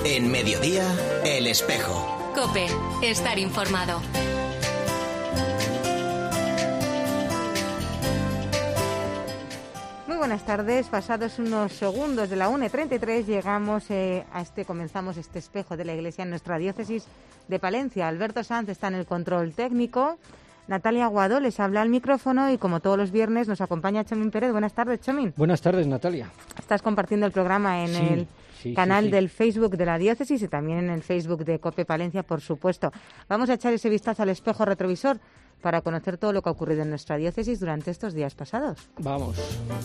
En Mediodía, El Espejo. COPE, estar informado. Muy buenas tardes. Pasados unos segundos de la 1:33 comenzamos este espejo de la Iglesia en nuestra diócesis de Palencia. Alberto Sanz está en el control técnico. Natalia Guado les habla al micrófono y como todos los viernes nos acompaña Chomín Pérez. Buenas tardes, Chomín. Buenas tardes, Natalia. Estás compartiendo el programa en el canal del Facebook de la diócesis y también en el Facebook de COPE Palencia, por supuesto. Vamos a echar ese vistazo al espejo retrovisor para conocer todo lo que ha ocurrido en nuestra diócesis durante estos días pasados. Vamos.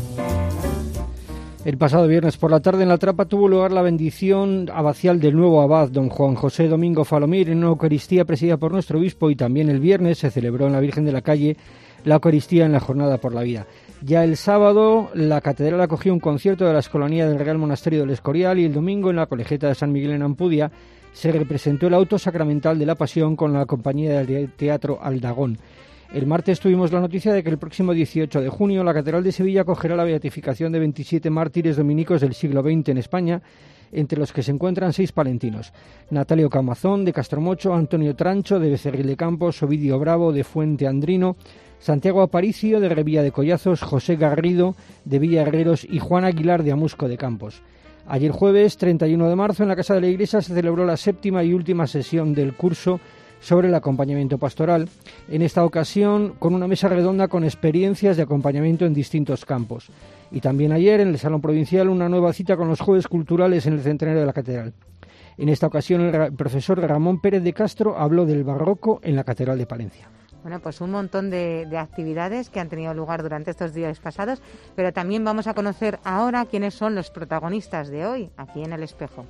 El pasado viernes por la tarde en La Trapa tuvo lugar la bendición abacial del nuevo abad, don Juan José Domingo Falomir, en una Eucaristía presidida por nuestro obispo, y también el viernes se celebró en la Virgen de la Calle la Eucaristía en la Jornada por la Vida. Ya el sábado la catedral acogió un concierto de la Escolanía del Real Monasterio del Escorial y el domingo en la Colegiata de San Miguel en Ampudia se representó el auto sacramental de la Pasión con la compañía del Teatro Aldagón. El martes tuvimos la noticia de que el próximo 18 de junio la Catedral de Sevilla acogerá la beatificación de 27 mártires dominicos del siglo XX en España, entre los que se encuentran 6 palentinos: Natalio Camazón, de Castromocho; Antonio Trancho, de Becerril de Campos; Ovidio Bravo, de Fuente Andrino; Santiago Aparicio, de Revilla de Collazos; José Garrido, de Villa Herreros; y Juan Aguilar, de Amusco de Campos. Ayer jueves 31 de marzo en la Casa de la Iglesia se celebró la 7ª y última sesión del curso sobre el acompañamiento pastoral, en esta ocasión con una mesa redonda con experiencias de acompañamiento en distintos campos. Y también ayer en el Salón Provincial una nueva cita con los Jueves Culturales en el centenario de la Catedral. En esta ocasión el profesor Ramón Pérez de Castro habló del barroco en la Catedral de Palencia. Bueno, pues un montón de actividades que han tenido lugar durante estos días pasados, pero también vamos a conocer ahora quiénes son los protagonistas de hoy, aquí en El Espejo.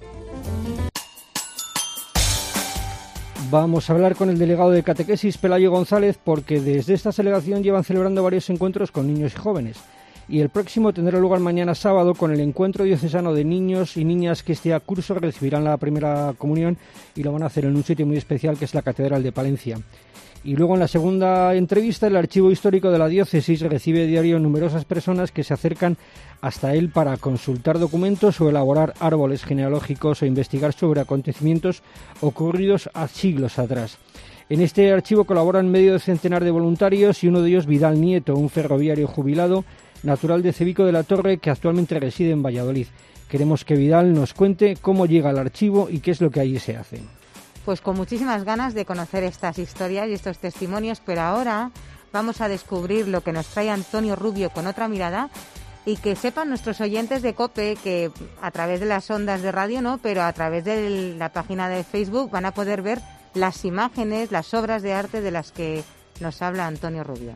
Vamos a hablar con el delegado de Catequesis, Pelayo González, porque desde esta delegación llevan celebrando varios encuentros con niños y jóvenes. Y el próximo tendrá lugar mañana sábado con el encuentro diocesano de niños y niñas que este curso recibirán la primera comunión y lo van a hacer en un sitio muy especial que es la Catedral de Palencia. Y luego en la segunda entrevista el Archivo Histórico de la Diócesis recibe a diario numerosas personas que se acercan hasta él para consultar documentos o elaborar árboles genealógicos o investigar sobre acontecimientos ocurridos a siglos atrás. En este archivo colaboran medio centenar de voluntarios y uno de ellos Vidal Nieto, un ferroviario jubilado natural de Cebico de la Torre que actualmente reside en Valladolid. Queremos que Vidal nos cuente cómo llega al archivo y qué es lo que allí se hace. Pues con muchísimas ganas de conocer estas historias y estos testimonios, pero ahora vamos a descubrir lo que nos trae Antonio Rubio con otra mirada y que sepan nuestros oyentes de COPE que a través de las ondas de radio no, pero a través de la página de Facebook van a poder ver las imágenes, las obras de arte de las que nos habla Antonio Rubio.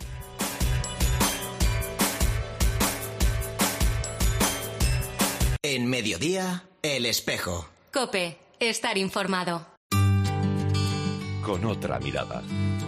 En Mediodía, El Espejo. COPE, estar informado. Con otra mirada.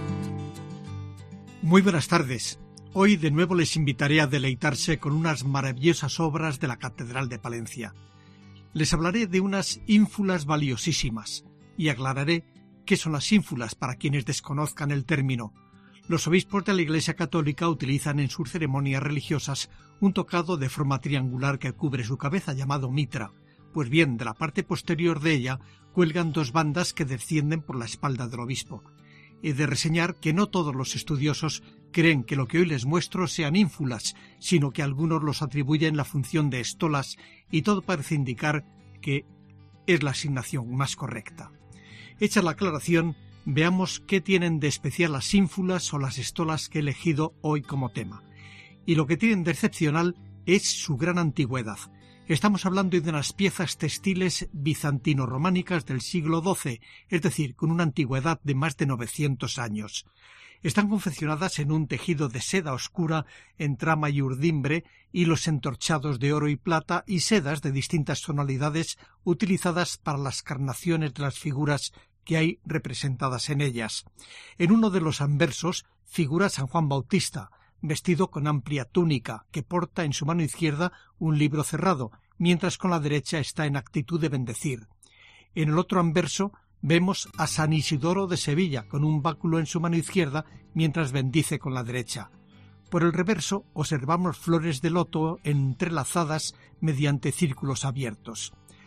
Muy buenas tardes. Hoy de nuevo les invitaré a deleitarse con unas maravillosas obras de la Catedral de Palencia. Les hablaré de unas ínfulas valiosísimas y aclararé qué son las ínfulas para quienes desconozcan el término. Los obispos de la Iglesia Católica utilizan en sus ceremonias religiosas un tocado de forma triangular que cubre su cabeza llamado mitra. Pues bien, de la parte posterior de ella cuelgan 2 bandas que descienden por la espalda del obispo. He de reseñar que no todos los estudiosos creen que lo que hoy les muestro sean ínfulas, sino que algunos los atribuyen la función de estolas y todo parece indicar que es la asignación más correcta. Hecha la aclaración, veamos qué tienen de especial las ínfulas o las estolas que he elegido hoy como tema. Y lo que tienen de excepcional es su gran antigüedad. Estamos hablando de unas piezas textiles bizantino-románicas del siglo XII, es decir, con una antigüedad de más de 900 años. Están confeccionadas en un tejido de seda oscura en trama y urdimbre, hilos entorchados de oro y plata y sedas de distintas tonalidades utilizadas para las carnaciones de las figuras que hay representadas en ellas. En uno de los anversos figura San Juan Bautista, vestido con amplia túnica, que porta en su mano izquierda un libro cerrado, mientras con la derecha está en actitud de bendecir. En el otro anverso vemos a San Isidoro de Sevilla, con un báculo en su mano izquierda, mientras bendice con la derecha. Por el reverso observamos flores de loto entrelazadas mediante círculos abiertos.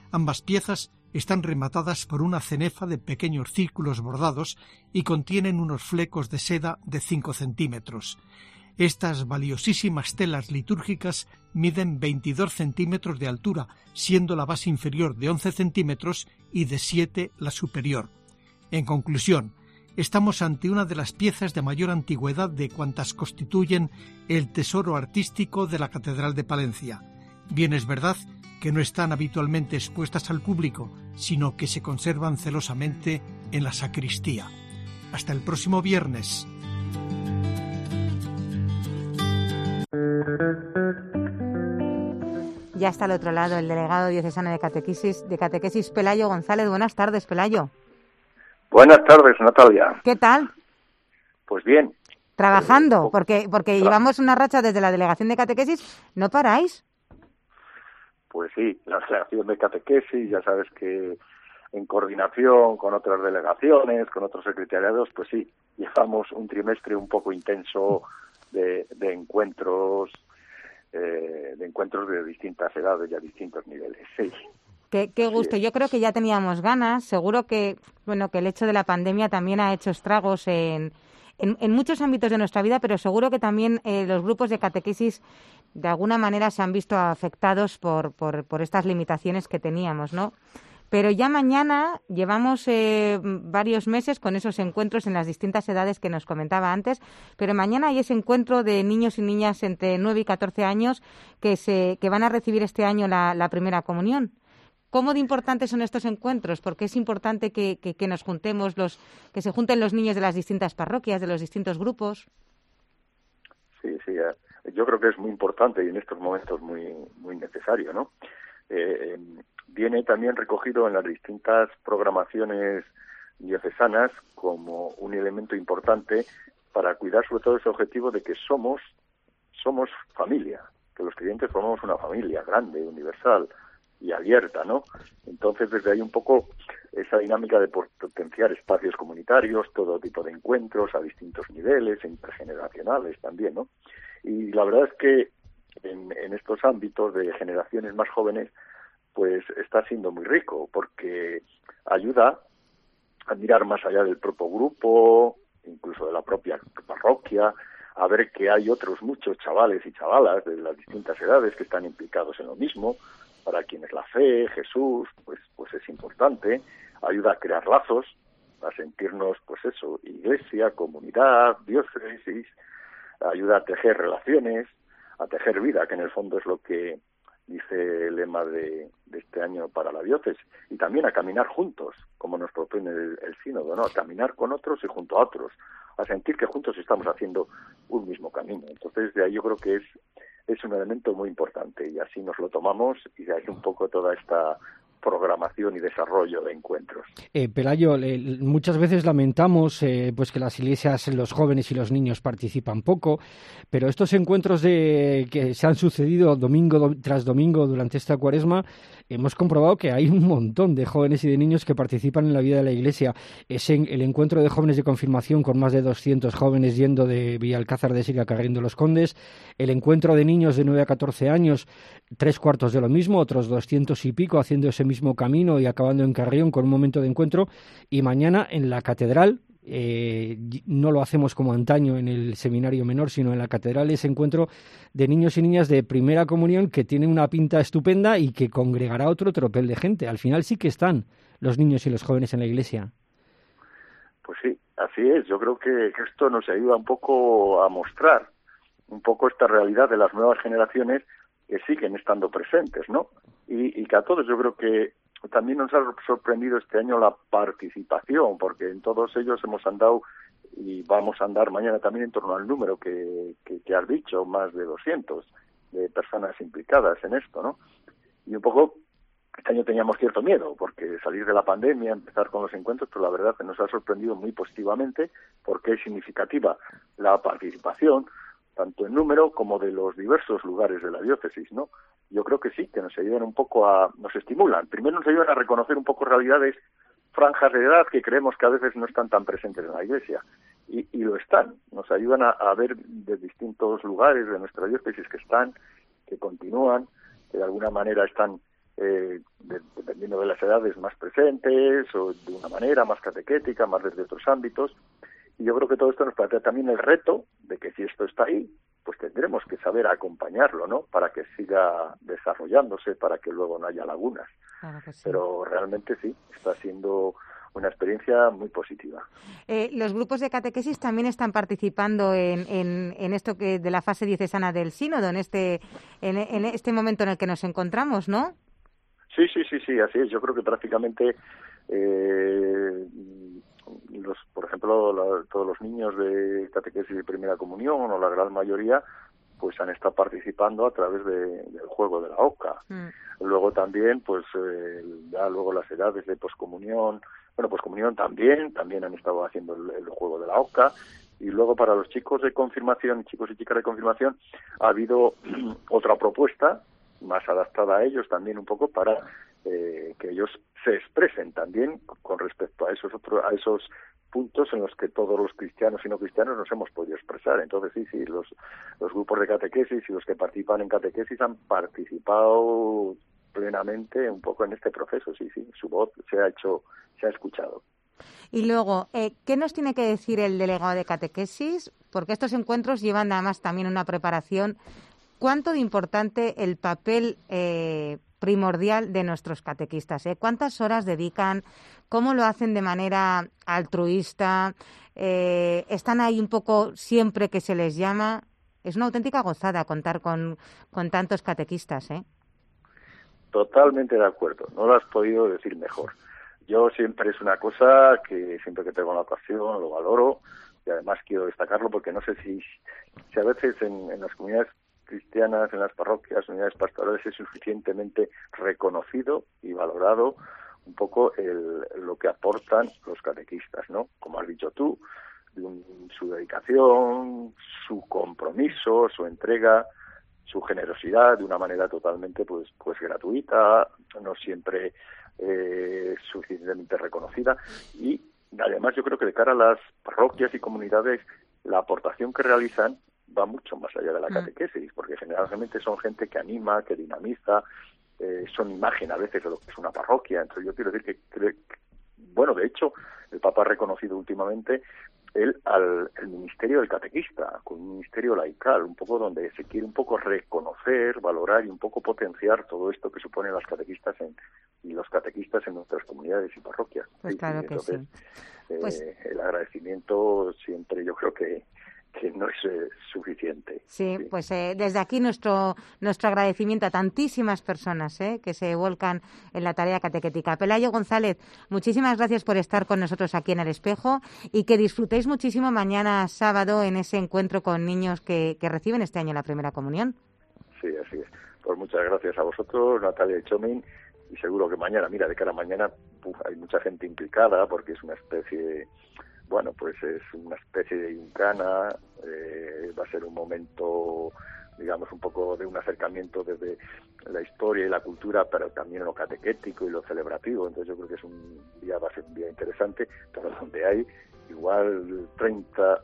Ambas piezas están rematadas por una cenefa de pequeños círculos bordados y contienen unos flecos de seda de 5 centímetros. Estas valiosísimas telas litúrgicas miden 22 centímetros de altura, siendo la base inferior de 11 centímetros y de 7 la superior. En conclusión, estamos ante una de las piezas de mayor antigüedad de cuantas constituyen el tesoro artístico de la Catedral de Palencia. Bien es verdad que no están habitualmente expuestas al público, sino que se conservan celosamente en la sacristía. Hasta el próximo viernes. Ya está al otro lado el delegado diocesano de catequesis, Pelayo González. Buenas tardes, Pelayo. Buenas tardes, Natalia. ¿Qué tal? Pues bien. ¿Trabajando? Porque llevamos una racha desde la delegación de catequesis. ¿No paráis? Pues sí, la delegación de catequesis, ya sabes que en coordinación con otras delegaciones, con otros secretariados, pues sí, llevamos un trimestre un poco intenso de encuentros de distintas edades y a distintos niveles, sí. Qué gusto. Yo creo que ya teníamos ganas. Seguro que el hecho de la pandemia también ha hecho estragos en muchos ámbitos de nuestra vida, pero seguro que también los grupos de catequesis de alguna manera se han visto afectados por estas limitaciones que teníamos, ¿no? Pero ya mañana llevamos varios meses con esos encuentros en las distintas edades que nos comentaba antes, pero mañana hay ese encuentro de niños y niñas entre 9 y 14 años que van a recibir este año la primera comunión. ¿Cómo de importantes son estos encuentros? Porque es importante que nos juntemos, que se junten los niños de las distintas parroquias, de los distintos grupos. Sí, yo creo que es muy importante y en estos momentos muy, muy necesario, ¿no? Viene también recogido en las distintas programaciones diocesanas como un elemento importante para cuidar sobre todo ese objetivo de que somos familia, que los creyentes formamos una familia grande, universal y abierta, ¿no? Entonces, desde ahí un poco esa dinámica de potenciar espacios comunitarios, todo tipo de encuentros a distintos niveles, intergeneracionales también, ¿no? Y la verdad es que en estos ámbitos de generaciones más jóvenes, pues está siendo muy rico, porque ayuda a mirar más allá del propio grupo, incluso de la propia parroquia, a ver que hay otros muchos chavales y chavalas de las distintas edades que están implicados en lo mismo, para quienes la fe, Jesús, pues es importante, ayuda a crear lazos, a sentirnos, iglesia, comunidad, diócesis, ayuda a tejer relaciones, a tejer vida, que en el fondo es lo que dice el lema de este año para la diócesis, y también a caminar juntos, como nos propone el sínodo, ¿no? A caminar con otros y junto a otros, a sentir que juntos estamos haciendo un mismo camino. Entonces, de ahí yo creo que es un elemento muy importante, y así nos lo tomamos, y de ahí un poco toda esta programación y desarrollo de encuentros. Pelayo, muchas veces lamentamos pues que las iglesias, los jóvenes y los niños participan poco, pero estos encuentros que se han sucedido domingo tras domingo durante esta Cuaresma, hemos comprobado que hay un montón de jóvenes y de niños que participan en la vida de la iglesia. Es el encuentro de jóvenes de confirmación con más de 200 jóvenes yendo de Villalcázar de Sica a Carrión de los Condes, el encuentro de niños de 9 a 14 años, 3/4 de lo mismo, otros 200 y pico haciendo ese mismo camino y acabando en Carrión con un momento de encuentro, y mañana en la catedral, no lo hacemos como antaño en el seminario menor, sino en la catedral, ese encuentro de niños y niñas de primera comunión que tiene una pinta estupenda y que congregará otro tropel de gente. Al final sí que están los niños y los jóvenes en la iglesia. Pues sí, así es. Yo creo que esto nos ayuda un poco a mostrar un poco esta realidad de las nuevas generaciones que siguen estando presentes, ¿no? Y que a todos yo creo que también nos ha sorprendido este año la participación, porque en todos ellos hemos andado y vamos a andar mañana también en torno al número que has dicho, más de 200 de personas implicadas en esto, ¿no? Y un poco este año teníamos cierto miedo, porque salir de la pandemia, empezar con los encuentros, pero la verdad que nos ha sorprendido muy positivamente, porque es significativa la participación, tanto en número como de los diversos lugares de la diócesis, ¿no? Yo creo que sí, que nos ayudan un poco nos estimulan. Primero nos ayudan a reconocer un poco realidades, franjas de edad que creemos que a veces no están tan presentes en la iglesia. Y lo están. Nos ayudan a ver de distintos lugares de nuestra diócesis que continúan, que de alguna manera están dependiendo de las edades, más presentes o de una manera más catequética, más desde otros ámbitos. Y yo creo que todo esto nos plantea también el reto de que si esto está ahí, pues tendremos que saber acompañarlo, ¿no? Para que siga desarrollándose, para que luego no haya lagunas. Claro que sí. Pero realmente sí, está siendo una experiencia muy positiva. Los grupos de catequesis también están participando en esto que de la fase diocesana del sínodo, en este momento en el que nos encontramos, ¿no? Sí, así es. Yo creo que prácticamente por ejemplo, todos los niños de catequesis de primera comunión, o la gran mayoría, pues han estado participando a través del juego de la OCA. Luego también, pues ya luego las edades de poscomunión, poscomunión también han estado haciendo el juego de la OCA. Y luego para los chicos de confirmación, chicos y chicas de confirmación, ha habido otra propuesta más adaptada a ellos también un poco para que ellos se expresen también con respecto a esos puntos en los que todos los cristianos y no cristianos nos hemos podido expresar. Entonces sí, los grupos de catequesis y los que participan en catequesis han participado plenamente un poco en este proceso. Sí, su voz se ha escuchado. Y luego, ¿qué nos tiene que decir el delegado de catequesis? Porque estos encuentros llevan además también una preparación. ¿Cuánto de importante el papel primordial de nuestros catequistas? ¿Cuántas horas dedican? ¿Cómo lo hacen de manera altruista? ¿Están ahí un poco siempre que se les llama? Es una auténtica gozada contar con tantos catequistas, ¿eh? Totalmente de acuerdo. No lo has podido decir mejor. Yo siempre es una cosa que siempre que tengo la ocasión lo valoro, y además quiero destacarlo porque no sé si a veces en las comunidades cristianas, en las parroquias, unidades pastorales, es suficientemente reconocido y valorado un poco lo que aportan los catequistas, ¿no? Como has dicho tú, su dedicación, su compromiso, su entrega, su generosidad de una manera totalmente pues gratuita, no siempre suficientemente reconocida. Y además yo creo que de cara a las parroquias y comunidades, la aportación que realizan va mucho más allá de la catequesis, porque generalmente son gente que anima, que dinamiza, son imagen a veces de lo que es una parroquia. Entonces yo quiero decir que de hecho, el Papa ha reconocido últimamente el ministerio del catequista, con un ministerio laical, un poco donde se quiere un poco reconocer, valorar y un poco potenciar todo esto que suponen las catequistas y los catequistas en nuestras comunidades y parroquias. Pues claro que sí. El agradecimiento siempre yo creo que no es suficiente. Sí, pues desde aquí nuestro agradecimiento a tantísimas personas que se volcan en la tarea catequética. Pelayo González, muchísimas gracias por estar con nosotros aquí en El Espejo y que disfrutéis muchísimo mañana sábado en ese encuentro con niños que reciben este año la primera comunión. Sí, así es. Pues muchas gracias a vosotros, Natalia y Chomín, y seguro que mañana, de cara a mañana, hay mucha gente implicada porque es una especie es una especie de gincana, va a ser un momento, digamos, un poco de un acercamiento desde la historia y la cultura, pero también lo catequético y lo celebrativo. Entonces yo creo que va a ser un día interesante, pero donde hay igual 30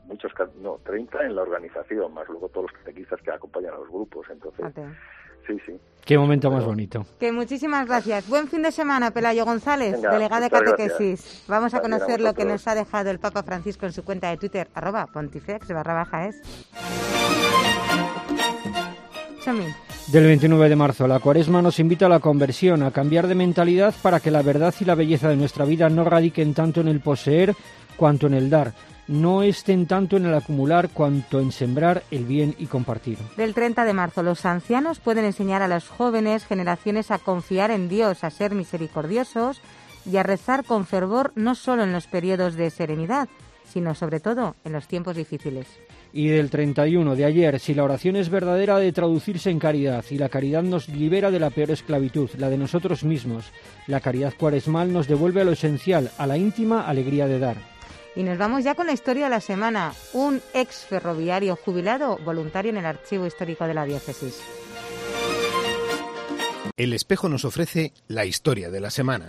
en la organización, más luego todos los catequistas que acompañan a los grupos. Entonces, sí. Qué momento más bonito. Que muchísimas gracias. Buen fin de semana, Pelayo González, delegado de catequesis. Gracias. Vamos a conocer lo que nos ha dejado el Papa Francisco en su cuenta de Twitter, @pontifex_es. Chomín. Del 29 de marzo, la Cuaresma nos invita a la conversión, a cambiar de mentalidad para que la verdad y la belleza de nuestra vida no radiquen tanto en el poseer cuanto en el dar. No estén tanto en el acumular cuanto en sembrar el bien y compartir. Del 30 de marzo, los ancianos pueden enseñar a las jóvenes generaciones a confiar en Dios, a ser misericordiosos y a rezar con fervor no solo en los periodos de serenidad, sino sobre todo en los tiempos difíciles. Y del 31 de ayer, si la oración es verdadera, ha de traducirse en caridad, y la caridad nos libera de la peor esclavitud, la de nosotros mismos. La caridad cuaresmal nos devuelve a lo esencial, a la íntima alegría de dar. Y nos vamos ya con la historia de la semana. Un ex ferroviario jubilado voluntario en el Archivo Histórico de la Diócesis. El Espejo nos ofrece la historia de la semana.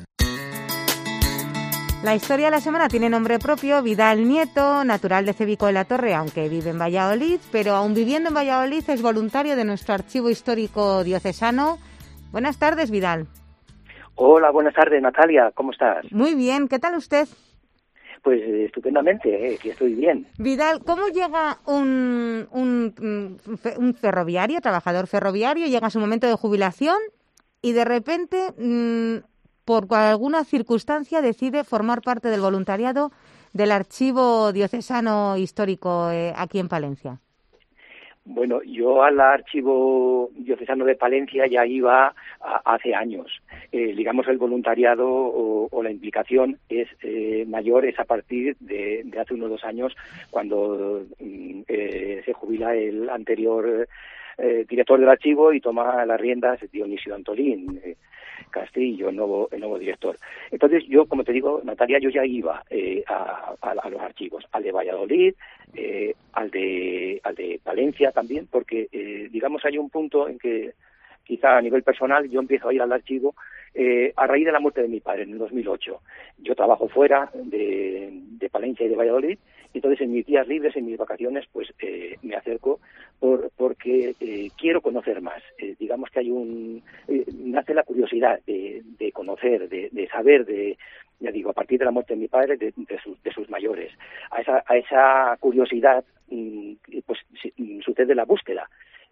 La historia de la semana tiene nombre propio. Vidal Nieto, natural de Cévico de la Torre, aunque vive en Valladolid, pero aún viviendo en Valladolid es voluntario de nuestro Archivo Histórico Diocesano Buenas tardes, Vidal. Hola, buenas tardes, Natalia, ¿cómo estás? Muy bien, ¿qué tal usted? Pues estupendamente, que estoy bien. Vidal, ¿cómo llega un ferroviario, trabajador ferroviario, llega a su momento de jubilación y de repente, por alguna circunstancia, decide formar parte del voluntariado del Archivo Diocesano Histórico aquí en Palencia? Bueno, yo al Archivo Diocesano de Palencia ya iba hace años. Digamos, el voluntariado o la implicación es mayor, es a partir de hace unos 2 años, cuando se jubila el anterior director del archivo y toma las riendas Dionisio Antolín Castillo, el nuevo director. Entonces yo, como te digo, Natalia, yo ya iba a los archivos, al de Valladolid, al de Palencia también, porque digamos hay un punto en que quizá a nivel personal yo empiezo a ir al archivo a raíz de la muerte de mi padre en el 2008. Yo trabajo fuera de Palencia y de Valladolid, y entonces en mis días libres, en mis vacaciones, pues me acerco porque quiero conocer más. Digamos que nace la curiosidad de conocer, de saber, ya digo, a partir de la muerte de mi padre, de sus mayores. A esa curiosidad pues sucede la búsqueda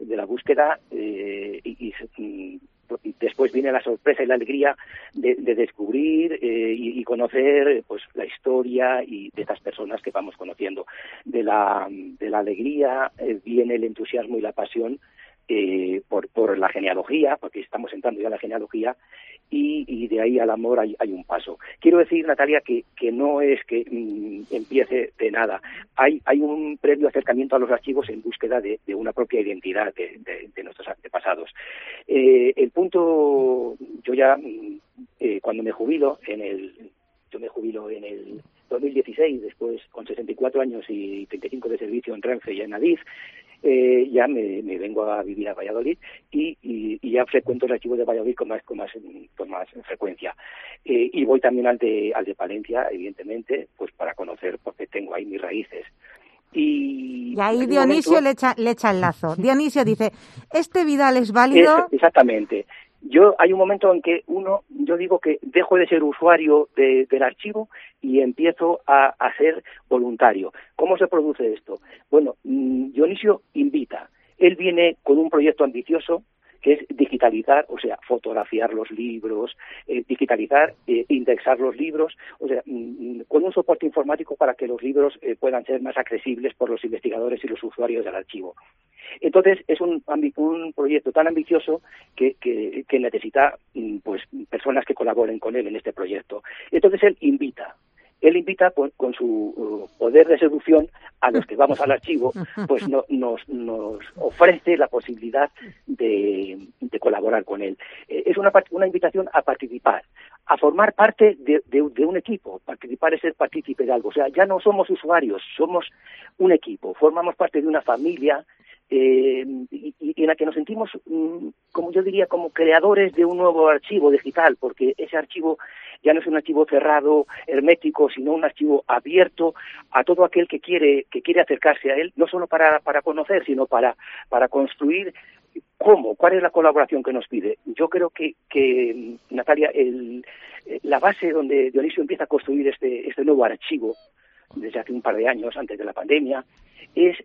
y después viene la sorpresa y la alegría de descubrir y conocer pues la historia y de estas personas que vamos conociendo. De la alegría viene el entusiasmo y la pasión por la genealogía, porque estamos entrando ya en la genealogía, y de ahí al amor hay un paso. Quiero decir, Natalia, que no es que empiece de nada. Hay un previo acercamiento a los archivos en búsqueda de una propia identidad de nuestros antepasados. El punto, yo ya cuando me jubilo en el 2016, después con 64 años y 35 de servicio en Renfe y en Adif, ya me vengo a vivir a Valladolid y ya frecuento el archivo de Valladolid con más frecuencia. Y voy también al de Palencia, evidentemente, pues para conocer, porque tengo ahí mis raíces. Y ahí Dionisio le echa el lazo. Dionisio dice, ¿este Vidal es válido? Exactamente. Hay un momento en que yo digo que dejo de ser usuario del archivo y empiezo a ser voluntario. ¿Cómo se produce esto? Bueno, Dionisio invita. Él viene con un proyecto ambicioso que es digitalizar, o sea, fotografiar los libros, digitalizar, indexar los libros, o sea, con un soporte informático para que los libros puedan ser más accesibles por los investigadores y los usuarios del archivo. Entonces, es un proyecto tan ambicioso que necesita pues personas que colaboren con él en este proyecto. Entonces, él invita con su poder de seducción a los que vamos al archivo, pues nos ofrece la posibilidad de colaborar con él. Es una invitación a participar, a formar parte de un equipo. Participar es ser partícipe de algo. O sea, ya no somos usuarios, somos un equipo, formamos parte de una familia y en la que nos sentimos, como yo diría, como creadores de un nuevo archivo digital, porque ese archivo ya no es un archivo cerrado, hermético, sino un archivo abierto a todo aquel que quiere acercarse a él, no solo para conocer, sino para construir. ¿Cuál es la colaboración que nos pide? Yo creo que Natalia, la base donde Dionisio empieza a construir este nuevo archivo, desde hace un par de años, antes de la pandemia, es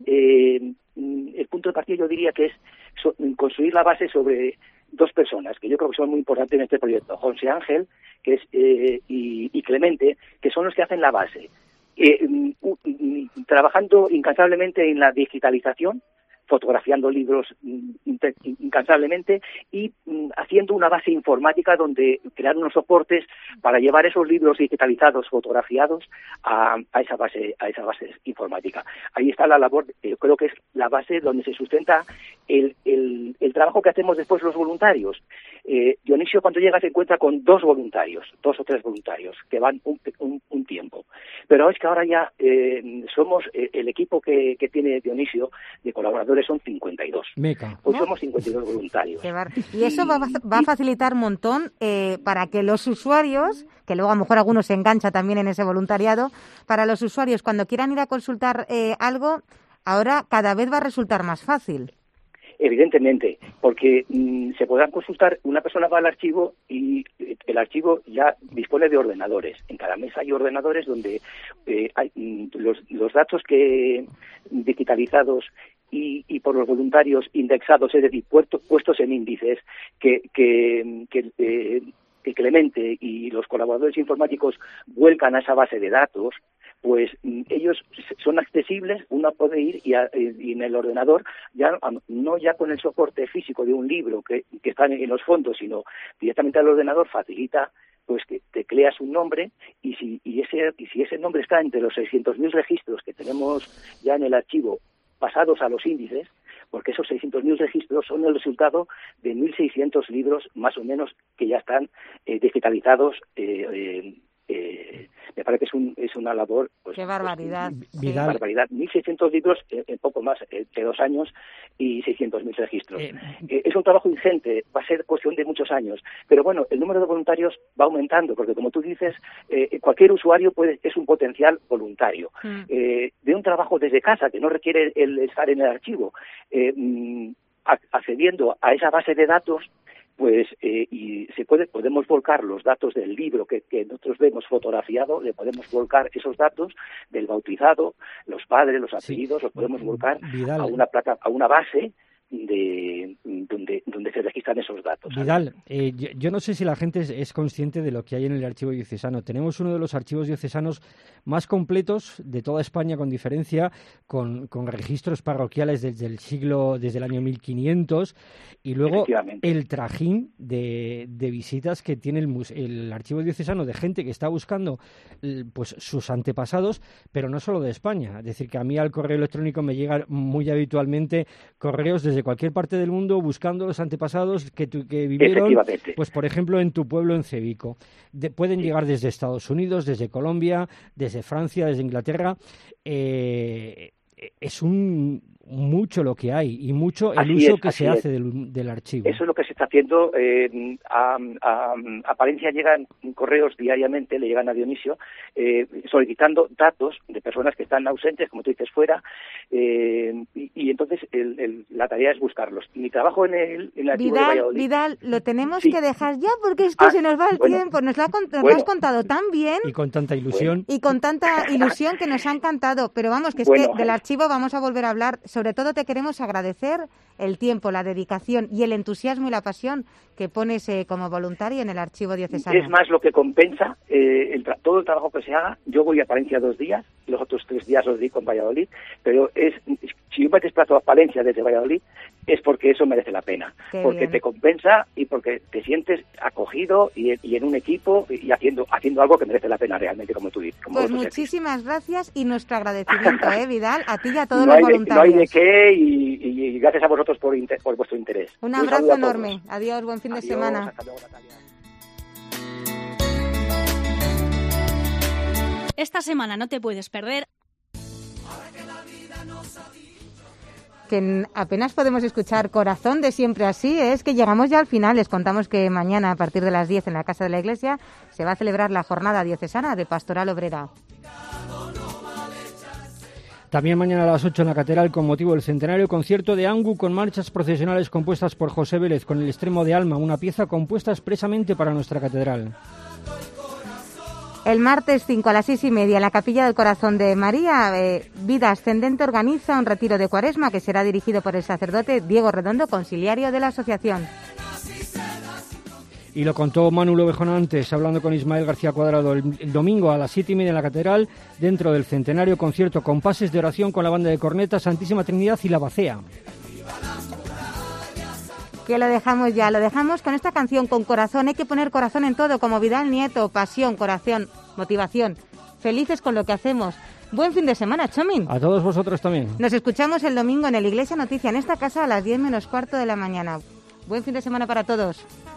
el punto de partida, yo diría que es construir la base sobre 2 personas que yo creo que son muy importantes en este proyecto, José Ángel y Clemente, que son los que hacen la base, trabajando incansablemente en la digitalización, fotografiando libros incansablemente y haciendo una base informática donde crear unos soportes para llevar esos libros digitalizados, fotografiados a esa base informática. Ahí está la labor, creo que es la base donde se sustenta el trabajo que hacemos después los voluntarios. Dionisio, cuando llega, se encuentra con 2 o 3 voluntarios que van un tiempo. Pero es que ahora ya somos el equipo que tiene Dionisio de colaboradores son 52. Hoy somos 52 voluntarios. Y eso va a facilitar un montón para que los usuarios, que luego a lo mejor algunos se engancha también en ese voluntariado, para los usuarios cuando quieran ir a consultar algo, ahora cada vez va a resultar más fácil. Evidentemente, porque se podrán consultar, una persona va al archivo y el archivo ya dispone de ordenadores. En cada mesa hay ordenadores donde hay los datos que digitalizados y por los voluntarios indexados, es decir, puestos en índices que Clemente y los colaboradores informáticos vuelcan a esa base de datos, pues ellos son accesibles, uno puede ir y en el ordenador, no ya con el soporte físico de un libro que está en los fondos, sino directamente al ordenador facilita pues que tecleas un nombre y si ese nombre está entre los 600.000 registros que tenemos ya en el archivo pasados a los índices, porque esos 600.000 registros son el resultado de 1.600 libros más o menos que ya están digitalizados. Me parece que es una labor... Pues, ¡qué barbaridad! Pues, barbaridad. 1.600 libros en poco más de 2 años y 600.000 registros. Es un trabajo ingente, va a ser cuestión de muchos años. Pero bueno, el número de voluntarios va aumentando, porque como tú dices, cualquier usuario es un potencial voluntario. De un trabajo desde casa, que no requiere el estar en el archivo, accediendo a esa base de datos, pues y podemos volcar los datos del libro que nosotros vemos fotografiado, le podemos volcar esos datos del bautizado, los padres, los apellidos, los podemos volcar a una base donde se registran esos datos. Vidal, yo no sé si la gente es consciente de lo que hay en el archivo diocesano. Tenemos uno de los archivos diocesanos más completos de toda España, con diferencia, con registros parroquiales desde el año 1500, y luego el trajín de visitas que tiene el archivo diocesano, de gente que está buscando pues sus antepasados, pero no solo de España. Es decir, que a mí al correo electrónico me llegan muy habitualmente correos desde cualquier parte del mundo buscando los antepasados que vivieron, pues por ejemplo en tu pueblo, en Cevico. Pueden llegar desde Estados Unidos, desde Colombia, desde Francia, desde Inglaterra. Es mucho lo que hay y mucho el uso que se hace del archivo. Eso es lo que se está haciendo. A Palencia llegan correos diariamente, le llegan a Dionisio, solicitando datos de personas que están ausentes, como tú dices, fuera, y entonces la tarea es buscarlos. Mi trabajo en el archivo de Valladolid... Vidal, lo tenemos que dejar ya porque es que se nos va el tiempo. Nos lo has contado tan bien. Y con tanta ilusión. Y con tanta ilusión que nos ha encantado. Pero vamos, que es que del archivo vamos a volver a hablar. Sobre todo te queremos agradecer el tiempo, la dedicación y el entusiasmo y la pasión que pones como voluntario en el archivo diocesano. Es más lo que compensa todo el trabajo que se haga. Yo voy a Palencia 2 días, los otros 3 días los dedico en Valladolid, pero si yo me desplazo a Palencia desde Valladolid es porque eso merece la pena. Qué porque bien. Te compensa y porque te sientes acogido y en un equipo y haciendo algo que merece la pena realmente, como tú dices. Pues muchísimas gracias y nuestro agradecimiento, Vidal, a ti y a todos los voluntarios. No hay de qué y gracias a vosotros por vuestro interés. Un abrazo enorme. Adiós, buen fin de semana. Hasta luego, Natalia. Esta semana no te puedes perder. Que apenas podemos escuchar Corazón de Siempre Así, es que llegamos ya al final. Les contamos que mañana a partir de las 10 en la Casa de la Iglesia se va a celebrar la jornada diocesana de Pastoral Obrera. También mañana a las 8 en la Catedral, con motivo del centenario, concierto de Angu con marchas procesionales compuestas por José Vélez, con el Extremo de Alma, una pieza compuesta expresamente para nuestra catedral. El martes 5 a las 6:30 en la Capilla del Corazón de María, Vida Ascendente organiza un retiro de Cuaresma que será dirigido por el sacerdote Diego Redondo, conciliario de la asociación. Y lo contó Manu Lovejón antes, hablando con Ismael García Cuadrado, el domingo a las 7:30 en la Catedral, dentro del centenario, concierto con pases de oración con la banda de cornetas, Santísima Trinidad y La Bacea. Que lo dejamos con esta canción, con corazón. Hay que poner corazón en todo, como Vidal Nieto, pasión, corazón, motivación. Felices con lo que hacemos. Buen fin de semana, Chomin. A todos vosotros también. Nos escuchamos el domingo en el Iglesia Noticia, en esta casa a las 10 menos cuarto de la mañana. Buen fin de semana para todos.